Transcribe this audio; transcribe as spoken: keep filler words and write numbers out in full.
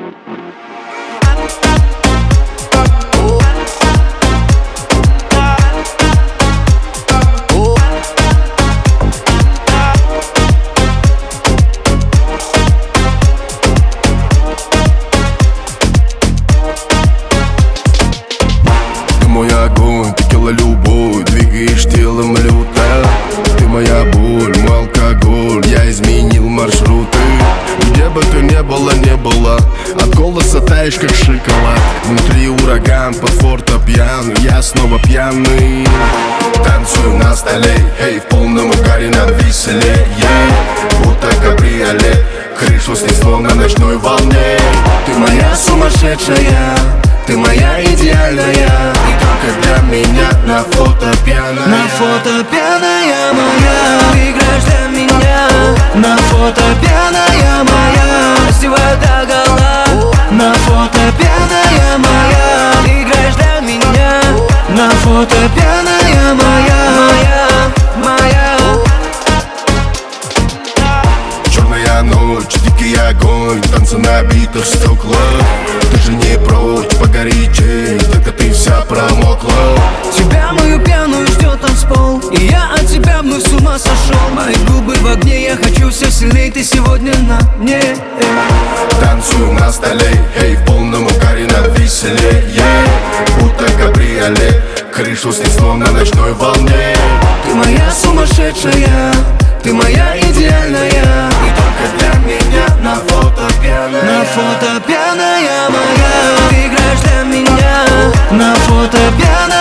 Мой огонь, ты кило любовь, двигаешь телом люто. Ты моя боль, мой алкоголь, я изменил маршруты. Где бы ты ни была, не была, от голоса таешь, как шоколад. Внутри ураган, под фортепиано, я снова пьяный. Танцую на столе, эй, в полном угаре над веселее. Будто кабриолет, крышу снесло на ночной волне. Ты моя сумасшедшая, ты моя идеальная, и только для меня на фото пьяная. На фото пьяная моя, ты играешь для меня. На фото пьяная моя, раздеваю догола. На фото пьяная моя, ты играешь для меня. На фото пьяная моя, моя, моя. Черная ночь, дикий огонь, танцы на битых стеклах. Ты же не прочь погорячей, только ты вся промокла. Тебя мою пьяную ждет танцпол, и я от тебя вновь с ума сошел. Мои губы в огне, я хочу все сильней, ты сегодня на мне. Танцую на столе, эй, в полном угаре над веселее. Будто кабриолет, крышу снесло на ночной волне. Ты моя сумасшедшая, ты моя идеальная, и только для меня на фото пьяная. На фото пьяная моя, ты играешь для меня. На фото пьяная